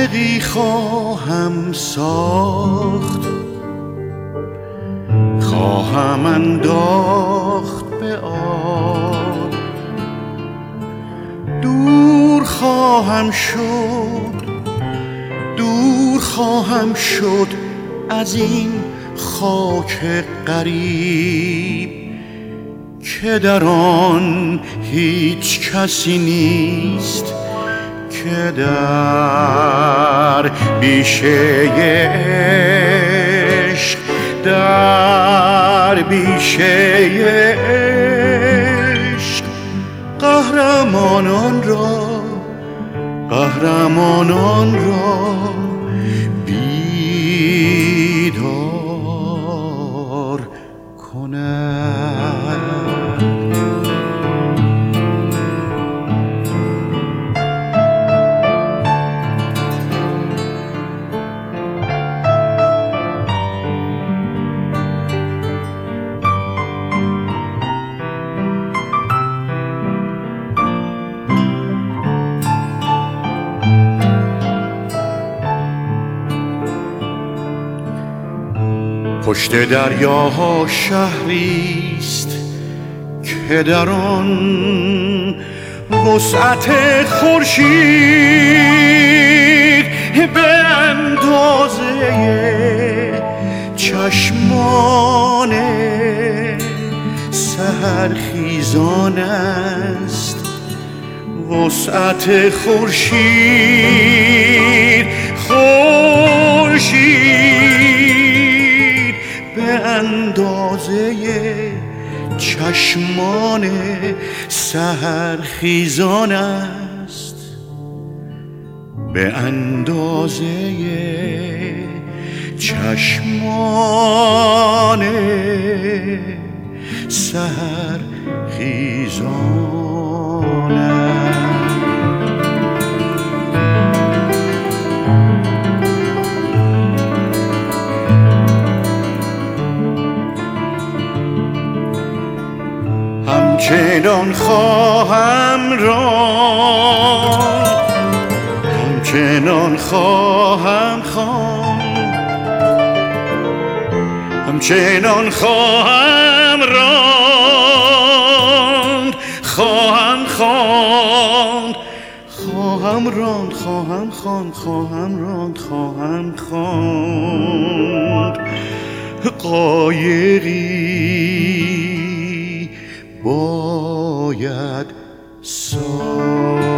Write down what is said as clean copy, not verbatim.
قایقی خواهم ساخت، خواهم انداخت به آب، دور خواهم شد، دور خواهم شد از این خاک غریب که در آن هیچ کسی نیست، که در بیشه عشق، در بیشه عشق قهرمانان را بیدار کنند. پشت دریاها شهریست که در آن وسعت خورشید به اندازه چشمان سحرخیزان است. وسعت خورشید به اندازه چشمان سحرخیزان است، به اندازه چشمان سحرخیزان است. همچنان خواهم راند، همچنان خواهم خواند، همچنان خواهم راند، خواهم خواند، خواهم راند، خواهم خواند، خواهم راند، خواهم خواند. قایقی باید ساخت.